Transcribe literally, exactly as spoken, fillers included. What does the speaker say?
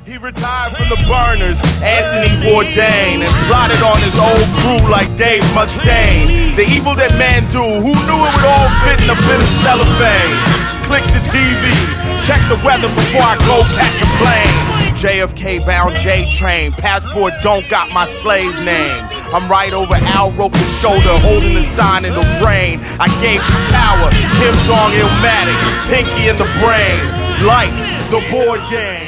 He retired from the Burners, Anthony Bourdain, and plotted on his old crew like Dave Mustaine. The evil that man do, who knew it would all fit in a bit of cellophane? Click the T V, check the weather before I go catch a plane. J F K bound J train, passport don't got my slave name. I'm right over Al Roker's shoulder, holding the sign in the rain. I gave you power, Kim Jong-il-matic, pinky in the brain. Life, the board game.